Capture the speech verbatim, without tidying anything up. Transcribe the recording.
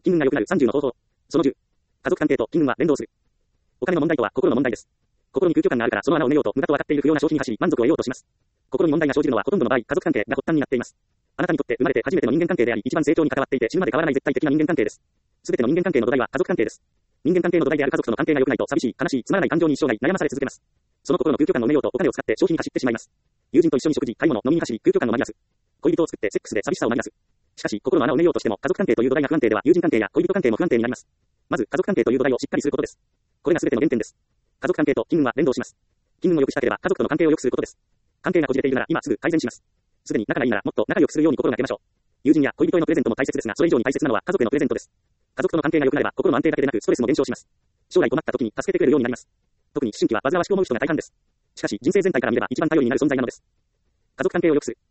金運が良くなるさんじゅうの方法。そのじゅう。家族関係と金運は連動する。お金の問題とは心の問題です。心に空虚感があるからその穴を埋めようと無駄と分かっている不要な消費に走り満足を得ようとします。心に問題が生じるのはほとんどの場合、家族関係が発端になっています。あなたにとって生まれて初めての人間関係であり、一番成長に関わっていて死ぬまで変わらない絶対的な人間関係です。すべての人間関係の土台は家族関係です。人間関係の土台である家族との関係が良くないと寂しい、悲しい、つまらない感情に一生涯悩まされ続けます。その心の空虚感を埋めようとお金を使って消費に走ってしまいます。友人と一緒に食事、買い物、飲みに走り空虚感をマイナス。恋人を作ってセックスで寂しさをマイナス。しかし心の穴を埋めようとしても家族関係という土台が不安定では友人関係や恋人関係も不安定になります。まず家族関係という土台をしっかりすることです。これが全ての原点です。家族関係と金運は連動します。金運を良くしたければ家族との関係を良くすることです。関係がこじれているなら今すぐ改善します。すでに仲がいいならもっと仲良くするように心がけましょう。友人や恋人へのプレゼントも大切ですが、それ以上に大切なのは家族へのプレゼントです。家族との関係が良くなれば心の安定だけでなくストレスも減少します。将来困った時に助けてくれるようになります。特に思春期は煩わしく思う人が大半です。しかし人生全体から見れば一番頼りになる存在なのです。家族関係を良くする。